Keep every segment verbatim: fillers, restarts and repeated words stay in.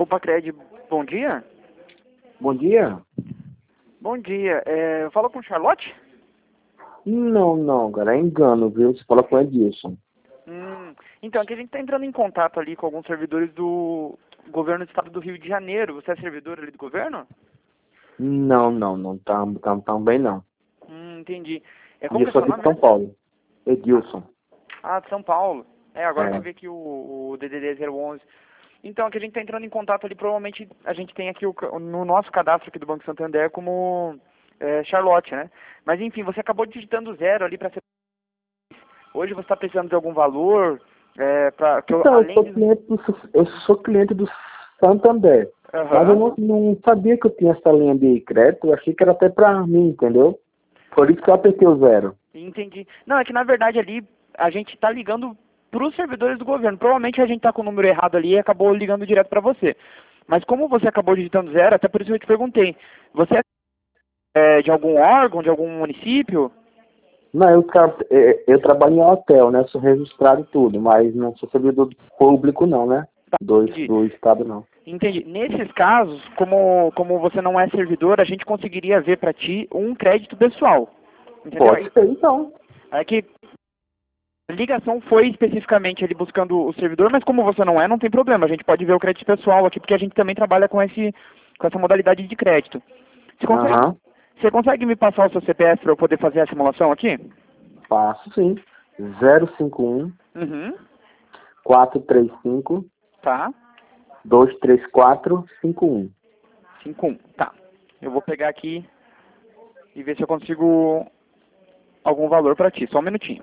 Copacred, bom dia. Bom dia? Bom dia. É, fala com Charlotte? Não, não, cara, é engano, viu? Você fala com o Edilson. Hum, então, aqui a gente está entrando em contato ali com alguns servidores do governo do estado do Rio de Janeiro. Você é servidor ali do governo? Não, não, não tá, tá, tá bem não. Hum, entendi. É E como eu que é sou seu aqui de nome São mesmo? Paulo. Edilson. Ah, de São Paulo. É, agora que eu É. vi aqui o, o D D D zero onze. Então, aqui a gente está entrando em contato ali, provavelmente a gente tem aqui o, ca- no nosso cadastro aqui do Banco Santander como é, Charlotte, né? Mas enfim, você acabou digitando zero ali para ser... Hoje você está precisando de algum valor, é, pra, que eu, Então, eu além sou de... cliente do, eu sou cliente do Santander. Mas eu Aham. não, não sabia que eu tinha essa linha de crédito, eu achei que era até pra mim, entendeu? Por isso que eu apertei o zero. Entendi. Não, é que na verdade ali a gente está ligando para os servidores do governo. Provavelmente a gente está com o número errado ali e acabou ligando direto para você. Mas como você acabou digitando zero, até por isso eu te perguntei. Você é de algum órgão, de algum município? Não, eu, tra é, eu trabalho em hotel, né? Sou registrado e tudo, mas não sou servidor público não, né? Tá, Do, entendi. do estado não. Entendi. Nesses casos, como, como você não é servidor, a gente conseguiria ver para ti um crédito pessoal. Entendeu? Pode ser então. É que a ligação foi especificamente ali buscando o servidor, mas como você não é, não tem problema. A gente pode ver o crédito pessoal aqui, porque a gente também trabalha com, esse, com essa modalidade de crédito. Você consegue, Aham. você consegue me passar o seu C P F para eu poder fazer a simulação aqui? Faço sim. zero cinco um, Uhum. quatro três cinco, Tá. dois três quatro, cinco um. cinco um. Tá. Eu vou pegar aqui e ver se eu consigo algum valor para ti. Só um minutinho.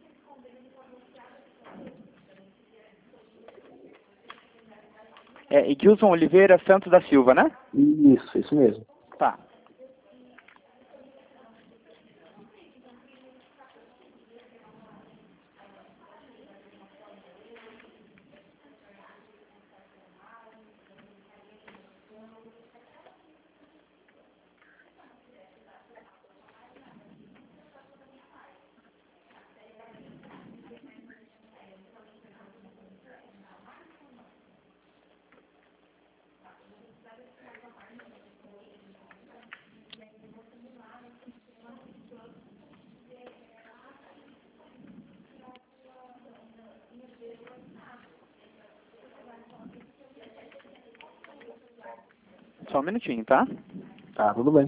É Edilson Oliveira Santos da Silva, né? Isso, isso mesmo. Tá. Só um minutinho, tá? Tá, tudo bem.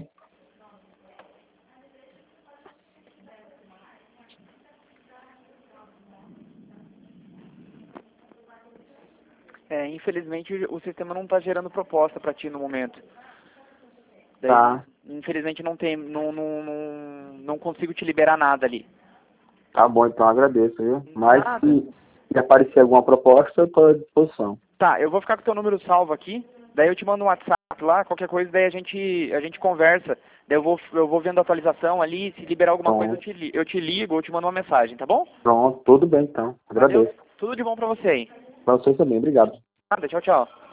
É, infelizmente o sistema não está gerando proposta para ti no momento. Daí, Tá, infelizmente não tem, não, não, não, não consigo te liberar nada ali. tá bom, então agradeço, viu? Mas Nada. se, se aparecer alguma proposta, eu estou à disposição. Tá, eu vou ficar com o teu número salvo aqui, daí eu te mando um WhatsApp lá, qualquer coisa, daí a gente, a gente conversa, daí eu vou, eu vou vendo a atualização ali, se liberar alguma coisa eu Pronto, te, li- eu te ligo ou te mando uma mensagem, tá bom? pronto, tudo bem então. Valeu, Agradeço. tudo de bom pra você aí. Pra vocês também, obrigado. Nada, tchau, tchau.